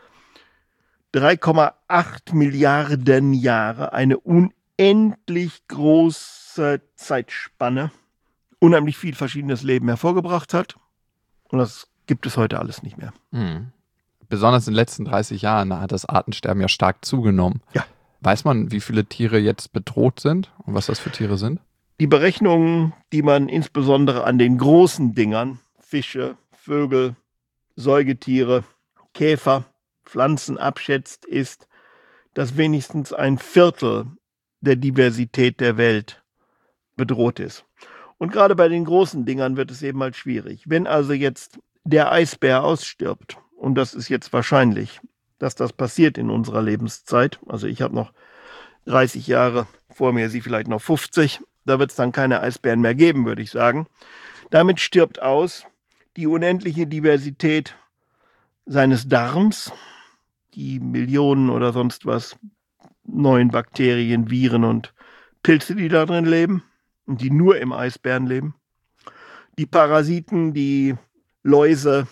drei Komma acht Milliarden Jahre eine unendlich große Zeitspanne, unheimlich viel verschiedenes Leben hervorgebracht hat. Und das gibt es heute alles nicht mehr. Mhm. Besonders in den letzten dreißig Jahren hat das Artensterben ja stark zugenommen. Ja. Weiß man, wie viele Tiere jetzt bedroht sind und was das für Tiere sind? Die Berechnungen, die man insbesondere an den großen Dingern, Fische, Vögel, Säugetiere, Käfer, Pflanzen abschätzt, ist, dass wenigstens ein Viertel der Diversität der Welt bedroht ist. Und gerade bei den großen Dingern wird es eben halt schwierig. Wenn also jetzt der Eisbär ausstirbt, und das ist jetzt wahrscheinlich, dass das passiert in unserer Lebenszeit, also ich habe noch dreißig Jahre vor mir, Sie vielleicht noch fünfzig, da wird es dann keine Eisbären mehr geben, würde ich sagen. Damit stirbt aus die unendliche Diversität seines Darms, die Millionen oder sonst was neuen Bakterien, Viren und Pilze, die da drin leben und die nur im Eisbären leben. Die Parasiten, die Läuse,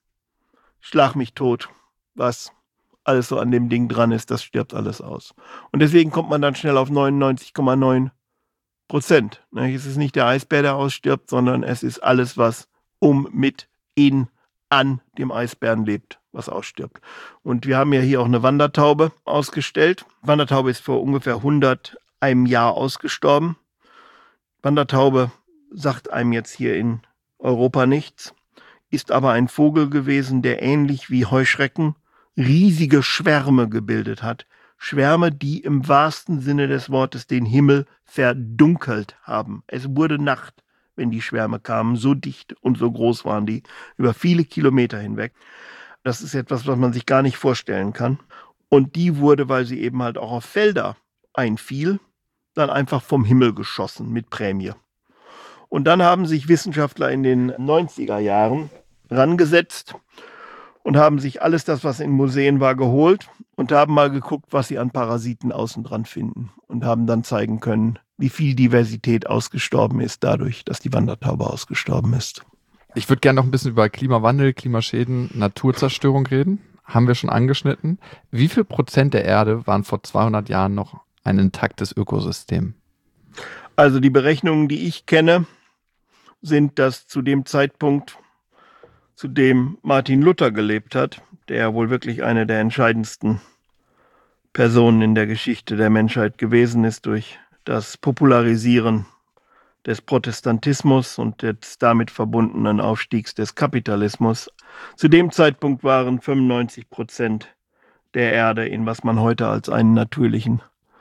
schlag mich tot, was alles so an dem Ding dran ist, das stirbt alles aus. Und deswegen kommt man dann schnell auf neunundneunzig Komma neun Prozent. Es ist nicht der Eisbär, der ausstirbt, sondern es ist alles, was um, mit, in, an dem Eisbären lebt, was ausstirbt. Und wir haben ja hier auch eine Wandertaube ausgestellt. Wandertaube ist vor ungefähr hundert einem Jahr ausgestorben. Wandertaube sagt einem jetzt hier in Europa nichts, ist aber ein Vogel gewesen, der ähnlich wie Heuschrecken riesige Schwärme gebildet hat. Schwärme, die im wahrsten Sinne des Wortes den Himmel verdunkelt haben. Es wurde Nacht, wenn die Schwärme kamen. So dicht und so groß waren die, über viele Kilometer hinweg. Das ist etwas, was man sich gar nicht vorstellen kann. Und die wurde, weil sie eben halt auch auf Felder einfiel, dann einfach vom Himmel geschossen mit Prämie. Und dann haben sich Wissenschaftler in den neunziger Jahren rangesetzt und haben sich alles das, was in Museen war, geholt und haben mal geguckt, was sie an Parasiten außen dran finden und haben dann zeigen können, wie viel Diversität ausgestorben ist dadurch, dass die Wandertaube ausgestorben ist. Ich würde gerne noch ein bisschen über Klimawandel, Klimaschäden, Naturzerstörung reden. Haben wir schon angeschnitten. Wie viel Prozent der Erde waren vor zweihundert Jahren noch ein intaktes Ökosystem? Also die Berechnungen, die ich kenne, sind, dass zu dem Zeitpunkt, zu dem Martin Luther gelebt hat, der wohl wirklich eine der entscheidendsten Personen in der Geschichte der Menschheit gewesen ist durch das Popularisieren des Protestantismus und des damit verbundenen Aufstiegs des Kapitalismus. Zu dem Zeitpunkt waren fünfundneunzig Prozent der Erde in was man heute als einen natürlichen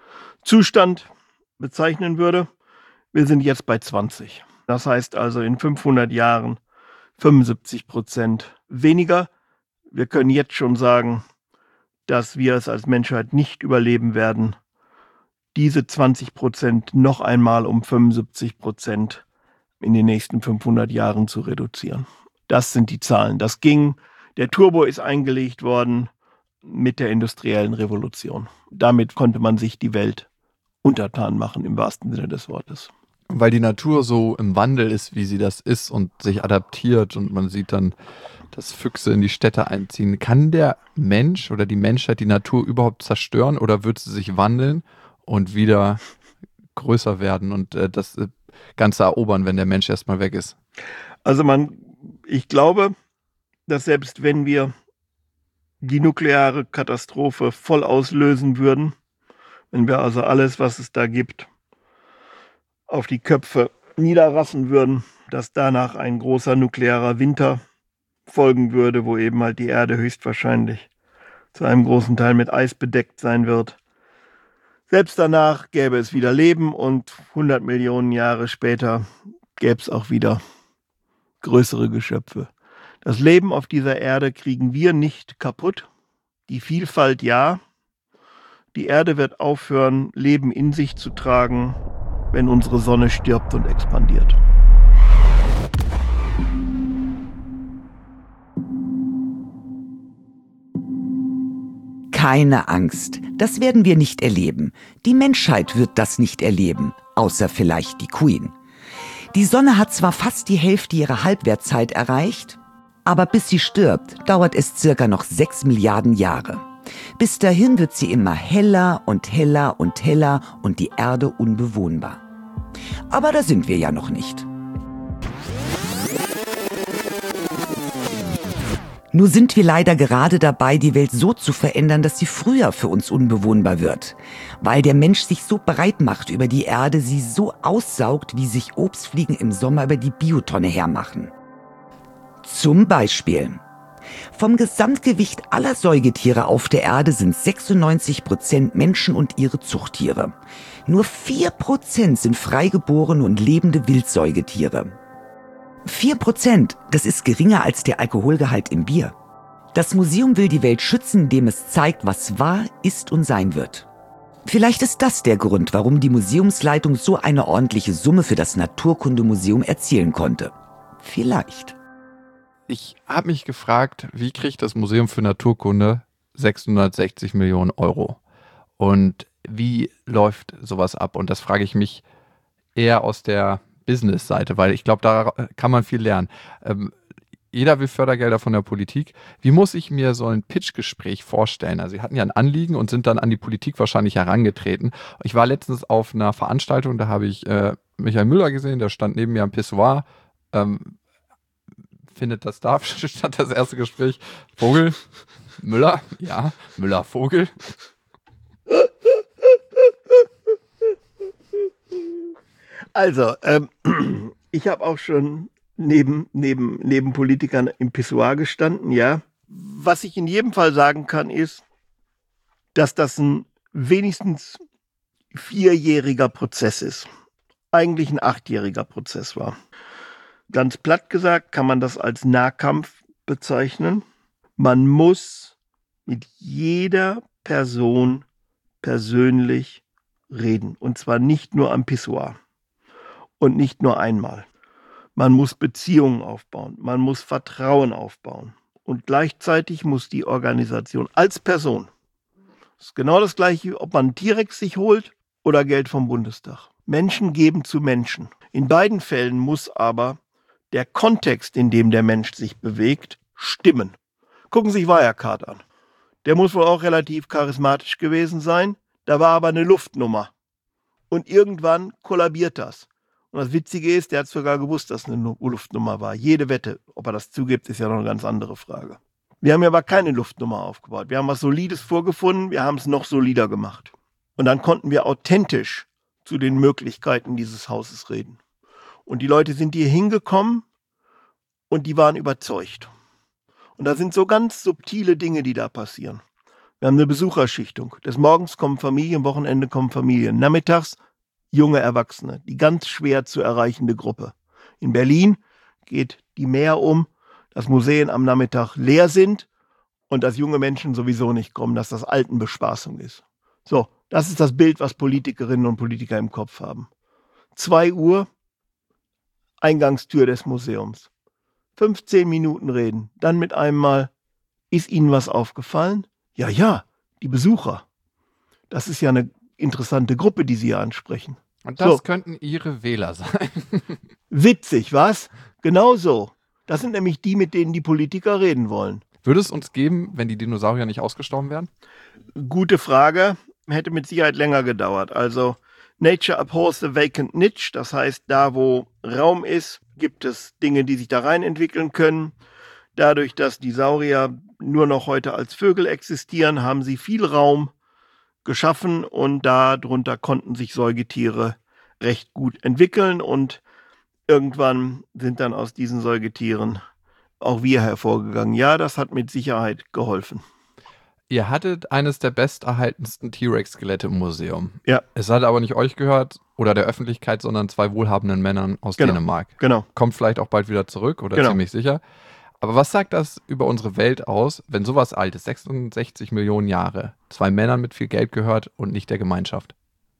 Zustand bezeichnen würde. Wir sind jetzt bei zwanzig. Das heißt also in fünfhundert Jahren fünfundsiebzig Prozent weniger. Wir können jetzt schon sagen, dass wir es als Menschheit nicht überleben werden, diese zwanzig Prozent noch einmal um fünfundsiebzig Prozent in den nächsten fünfhundert Jahren zu reduzieren. Das sind die Zahlen. Das ging, der Turbo ist eingelegt worden mit der industriellen Revolution. Damit konnte man sich die Welt untertan machen, im wahrsten Sinne des Wortes. Weil die Natur so im Wandel ist, wie sie das ist und sich adaptiert und man sieht dann, dass Füchse in die Städte einziehen. Kann der Mensch oder die Menschheit die Natur überhaupt zerstören oder wird sie sich wandeln und wieder größer werden und äh, das Ganze erobern, wenn der Mensch erstmal weg ist? Also man, ich glaube, dass selbst wenn wir die nukleare Katastrophe voll auslösen würden, wenn wir also alles, was es da gibt, auf die Köpfe niederrassen würden, dass danach ein großer nuklearer Winter folgen würde, wo eben halt die Erde höchstwahrscheinlich zu einem großen Teil mit Eis bedeckt sein wird. Selbst danach gäbe es wieder Leben und hundert Millionen Jahre später gäbe es auch wieder größere Geschöpfe. Das Leben auf dieser Erde kriegen wir nicht kaputt. Die Vielfalt ja. Die Erde wird aufhören, Leben in sich zu tragen, wenn unsere Sonne stirbt und expandiert. Keine Angst, das werden wir nicht erleben. Die Menschheit wird das nicht erleben, außer vielleicht die Queen. Die Sonne hat zwar fast die Hälfte ihrer Halbwertszeit erreicht, aber bis sie stirbt, dauert es circa noch sechs Milliarden Jahre. Bis dahin wird sie immer heller und heller und heller und die Erde unbewohnbar. Aber da sind wir ja noch nicht. Nur sind wir leider gerade dabei, die Welt so zu verändern, dass sie früher für uns unbewohnbar wird. Weil der Mensch sich so breit macht über die Erde, sie so aussaugt, wie sich Obstfliegen im Sommer über die Biotonne hermachen. Zum Beispiel: Vom Gesamtgewicht aller Säugetiere auf der Erde sind sechsundneunzig Prozent Menschen und ihre Zuchttiere. Nur vier Prozent sind freigeborene und lebende Wildsäugetiere. vier Prozent, das ist geringer als der Alkoholgehalt im Bier. Das Museum will die Welt schützen, indem es zeigt, was war, ist und sein wird. Vielleicht ist das der Grund, warum die Museumsleitung so eine ordentliche Summe für das Naturkundemuseum erzielen konnte. Vielleicht. Ich habe mich gefragt, wie kriegt das Museum für Naturkunde sechshundertsechzig Millionen Euro? Und wie läuft sowas ab? Und das frage ich mich eher aus der Business-Seite, weil ich glaube, da kann man viel lernen. Ähm, jeder will Fördergelder von der Politik. Wie muss ich mir so ein Pitch-Gespräch vorstellen? Also sie hatten ja ein Anliegen und sind dann an die Politik wahrscheinlich herangetreten. Ich war letztens auf einer Veranstaltung, da habe ich äh, Michael Müller gesehen, der stand neben mir am Pissoir. Ähm, findet das da? Stand das erste Gespräch. Vogel? Müller? Ja, Müller, Vogel. Also, ähm, ich habe auch schon neben, neben, neben Politikern im Pissoir gestanden, ja. Was ich in jedem Fall sagen kann, ist, dass das ein wenigstens vierjähriger Prozess ist. Eigentlich ein achtjähriger Prozess war. Ganz platt gesagt kann man das als Nahkampf bezeichnen. Man muss mit jeder Person persönlich reden. Und zwar nicht nur am Pissoir. Und nicht nur einmal. Man muss Beziehungen aufbauen, man muss Vertrauen aufbauen. Und gleichzeitig muss die Organisation als Person, das ist genau das Gleiche, ob man T-Rex sich holt oder Geld vom Bundestag. Menschen geben zu Menschen. In beiden Fällen muss aber der Kontext, in dem der Mensch sich bewegt, stimmen. Gucken Sie sich Wirecard an. Der muss wohl auch relativ charismatisch gewesen sein. Da war aber eine Luftnummer. Und irgendwann kollabiert das. Und das Witzige ist, der hat sogar gewusst, dass es eine Luftnummer war. Jede Wette, ob er das zugibt, ist ja noch eine ganz andere Frage. Wir haben ja aber keine Luftnummer aufgebaut. Wir haben was Solides vorgefunden, wir haben es noch solider gemacht. Und dann konnten wir authentisch zu den Möglichkeiten dieses Hauses reden. Und die Leute sind hier hingekommen und die waren überzeugt. Und da sind so ganz subtile Dinge, die da passieren. Wir haben eine Besucherschichtung. Des Morgens kommen Familien, Wochenende kommen Familien. Nachmittags junge Erwachsene, die ganz schwer zu erreichende Gruppe. In Berlin geht die mehr um, dass Museen am Nachmittag leer sind und dass junge Menschen sowieso nicht kommen, dass das Altenbespaßung ist. So, das ist das Bild, was Politikerinnen und Politiker im Kopf haben. Zwei Uhr, Eingangstür des Museums. fünfzehn Minuten reden, dann mit einem Mal, ist Ihnen was aufgefallen? Ja, ja, die Besucher. Das ist ja eine interessante Gruppe, die Sie hier ansprechen. Und das so. könnten Ihre Wähler sein. Witzig, was? Genau so. Das sind nämlich die, mit denen die Politiker reden wollen. Würde es uns geben, wenn die Dinosaurier nicht ausgestorben wären? Gute Frage. Hätte mit Sicherheit länger gedauert. Also Nature abhors the vacant niche. Das heißt, da wo Raum ist, gibt es Dinge, die sich da rein entwickeln können. Dadurch, dass die Saurier nur noch heute als Vögel existieren, haben sie viel Raum geschaffen und darunter konnten sich Säugetiere recht gut entwickeln und irgendwann sind dann aus diesen Säugetieren auch wir hervorgegangen. Ja, das hat mit Sicherheit geholfen. Ihr hattet eines der besterhaltensten T-Rex-Skelette im Museum. Ja. Es hat aber nicht euch gehört oder der Öffentlichkeit, sondern zwei wohlhabenden Männern aus Genau. Dänemark. Genau. Kommt vielleicht auch bald wieder zurück oder Genau. ziemlich sicher. Aber was sagt das über unsere Welt aus, wenn sowas Altes, sechsundsechzig Millionen Jahre, zwei Männern mit viel Geld gehört und nicht der Gemeinschaft?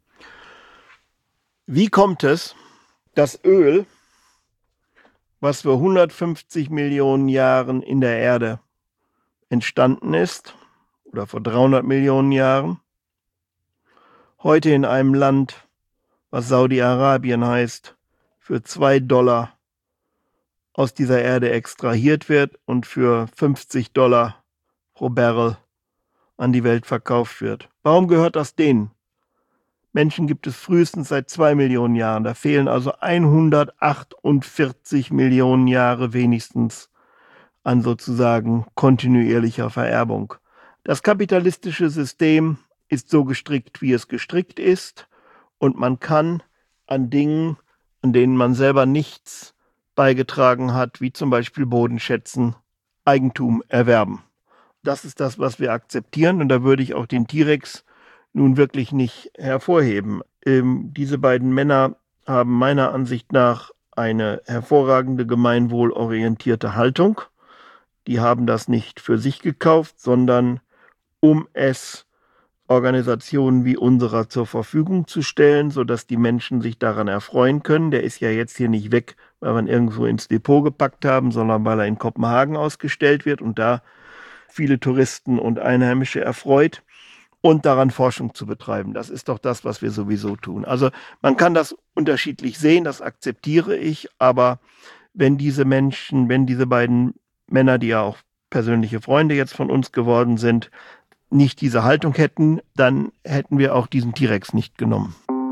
Wie kommt es, dass Öl, was vor hundertfünfzig Millionen Jahren in der Erde entstanden ist, oder vor dreihundert Millionen Jahren, heute in einem Land, was Saudi-Arabien heißt, für zwei Dollar aus dieser Erde extrahiert wird und für fünfzig Dollar pro Barrel an die Welt verkauft wird? Warum gehört das denen? Menschen gibt es frühestens seit zwei Millionen Jahren. Da fehlen also hundertachtundvierzig Millionen Jahre wenigstens an sozusagen kontinuierlicher Vererbung. Das kapitalistische System ist so gestrickt, wie es gestrickt ist, und man kann an Dingen, an denen man selber nichts beigetragen hat, wie zum Beispiel Bodenschätzen, Eigentum erwerben. Das ist das, was wir akzeptieren, und da würde ich auch den T-Rex nun wirklich nicht hervorheben. Ähm, diese beiden Männer haben meiner Ansicht nach eine hervorragende gemeinwohlorientierte Haltung. Die haben das nicht für sich gekauft, sondern um es Organisationen wie unserer zur Verfügung zu stellen, sodass die Menschen sich daran erfreuen können. Der ist ja jetzt hier nicht weg, weil wir ihn irgendwo ins Depot gepackt haben, sondern weil er in Kopenhagen ausgestellt wird und da viele Touristen und Einheimische erfreut. Und daran Forschung zu betreiben. Das ist doch das, was wir sowieso tun. Also man kann das unterschiedlich sehen, das akzeptiere ich, aber wenn diese Menschen, wenn diese beiden Männer, die ja auch persönliche Freunde jetzt von uns geworden sind, nicht diese Haltung hätten, dann hätten wir auch diesen T-Rex nicht genommen.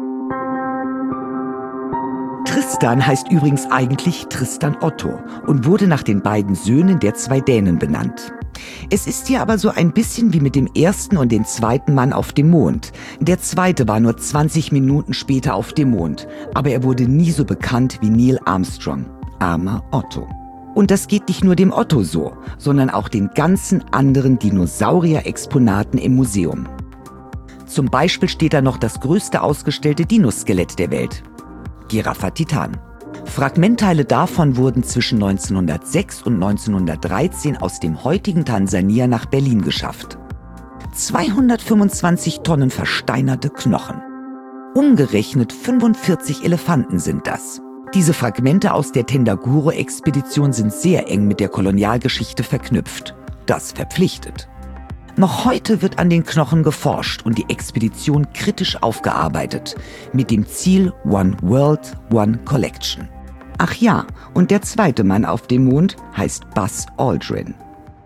Tristan heißt übrigens eigentlich Tristan Otto und wurde nach den beiden Söhnen der zwei Dänen benannt. Es ist hier aber so ein bisschen wie mit dem ersten und dem zweiten Mann auf dem Mond. Der zweite war nur zwanzig Minuten später auf dem Mond, aber er wurde nie so bekannt wie Neil Armstrong. Armer Otto. Und das geht nicht nur dem Otto so, sondern auch den ganzen anderen Dinosaurier-Exponaten im Museum. Zum Beispiel steht da noch das größte ausgestellte Dinoskelett der Welt. Giraffa titan. Fragmentteile davon wurden zwischen neunzehnhundertsechs und neunzehnhundertdreizehn aus dem heutigen Tansania nach Berlin geschafft. zweihundertfünfundzwanzig Tonnen versteinerte Knochen. Umgerechnet fünfundvierzig Elefanten sind das. Diese Fragmente aus der Tendaguro-Expedition sind sehr eng mit der Kolonialgeschichte verknüpft. Das verpflichtet. Noch heute wird an den Knochen geforscht und die Expedition kritisch aufgearbeitet, mit dem Ziel One World, One Collection. Ach ja, und der zweite Mann auf dem Mond heißt Buzz Aldrin.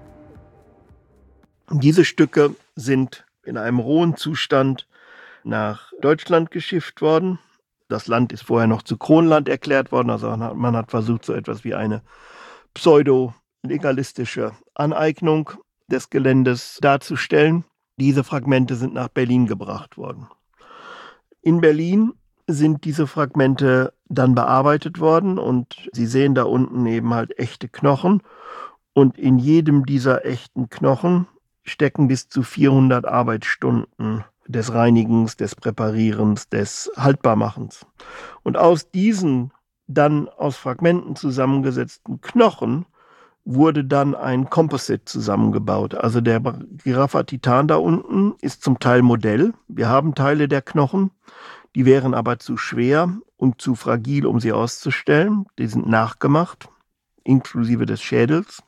Diese Stücke sind in einem rohen Zustand nach Deutschland geschifft worden. Das Land ist vorher noch zu Kronland erklärt worden, also man hat versucht, so etwas wie eine pseudo-legalistische Aneignung des Geländes darzustellen. Diese Fragmente sind nach Berlin gebracht worden. In Berlin sind diese Fragmente dann bearbeitet worden und Sie sehen da unten eben halt echte Knochen und in jedem dieser echten Knochen stecken bis zu vierhundert Arbeitsstunden des Reinigens, des Präparierens, des Haltbarmachens. Und aus diesen dann aus Fragmenten zusammengesetzten Knochen wurde dann ein Composite zusammengebaut. Also der Giraffa Titan da unten ist zum Teil Modell. Wir haben Teile der Knochen, die wären aber zu schwer und zu fragil, um sie auszustellen. Die sind nachgemacht, inklusive des Schädels.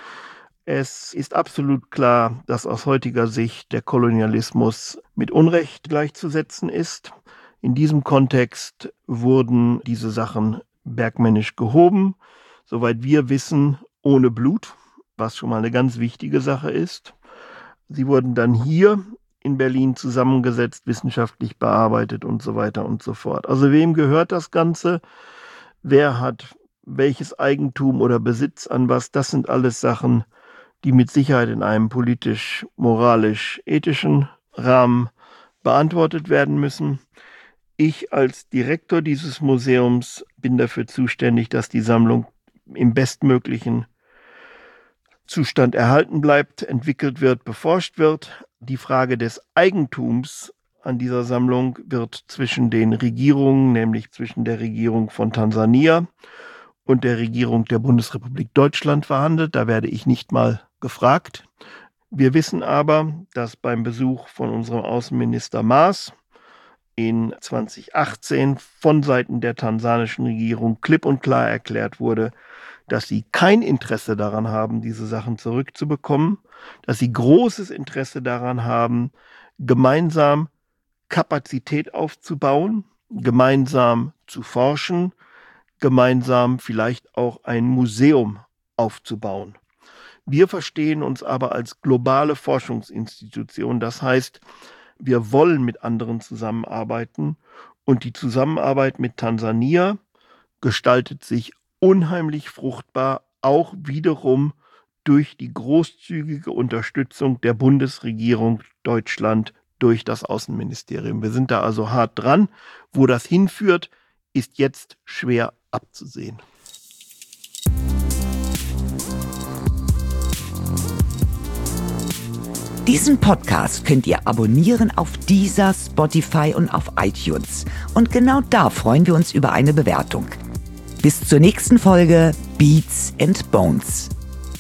Es ist absolut klar, dass aus heutiger Sicht der Kolonialismus mit Unrecht gleichzusetzen ist. In diesem Kontext wurden diese Sachen bergmännisch gehoben, soweit wir wissen, ohne Blut, was schon mal eine ganz wichtige Sache ist. Sie wurden dann hier in Berlin zusammengesetzt, wissenschaftlich bearbeitet und so weiter und so fort. Also wem gehört das Ganze? Wer hat welches Eigentum oder Besitz an was? Das sind alles Sachen, die mit Sicherheit in einem politisch, moralisch, ethischen Rahmen beantwortet werden müssen. Ich als Direktor dieses Museums bin dafür zuständig, dass die Sammlung im bestmöglichen Zustand erhalten bleibt, entwickelt wird, beforscht wird. Die Frage des Eigentums an dieser Sammlung wird zwischen den Regierungen, nämlich zwischen der Regierung von Tansania und der Regierung der Bundesrepublik Deutschland verhandelt. Da werde ich nicht mal gefragt. Wir wissen aber, dass beim Besuch von unserem Außenminister Maas in zwanzig achtzehn von Seiten der tansanischen Regierung klipp und klar erklärt wurde, dass sie kein Interesse daran haben, diese Sachen zurückzubekommen, dass sie großes Interesse daran haben, gemeinsam Kapazität aufzubauen, gemeinsam zu forschen, gemeinsam vielleicht auch ein Museum aufzubauen. Wir verstehen uns aber als globale Forschungsinstitution. Das heißt, wir wollen mit anderen zusammenarbeiten und die Zusammenarbeit mit Tansania gestaltet sich unheimlich fruchtbar, auch wiederum durch die großzügige Unterstützung der Bundesregierung Deutschland durch das Außenministerium. Wir sind da also hart dran. Wo das hinführt, ist jetzt schwer abzusehen. Diesen Podcast könnt ihr abonnieren auf Deezer, Spotify und auf iTunes. Und genau da freuen wir uns über eine Bewertung. Bis zur nächsten Folge Beats and Bones.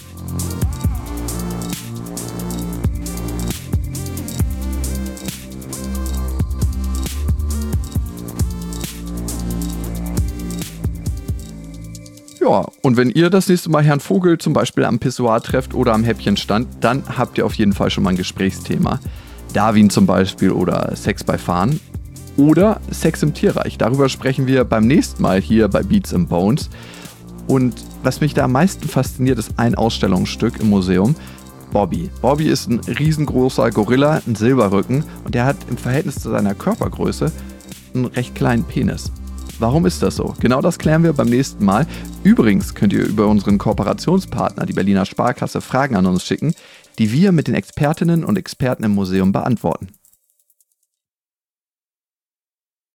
Ja, und wenn ihr das nächste Mal Herrn Vogel zum Beispiel am Pissoir trefft oder am Häppchenstand, dann habt ihr auf jeden Fall schon mal ein Gesprächsthema. Darwin zum Beispiel oder Sex bei Fahren oder Sex im Tierreich. Darüber sprechen wir beim nächsten Mal hier bei Beats and Bones. Und was mich da am meisten fasziniert, ist ein Ausstellungsstück im Museum. Bobby. Bobby ist ein riesengroßer Gorilla, ein Silberrücken und der hat im Verhältnis zu seiner Körpergröße einen recht kleinen Penis. Warum ist das so? Genau das klären wir beim nächsten Mal. Übrigens könnt ihr über unseren Kooperationspartner, die Berliner Sparkasse, Fragen an uns schicken, die wir mit den Expertinnen und Experten im Museum beantworten.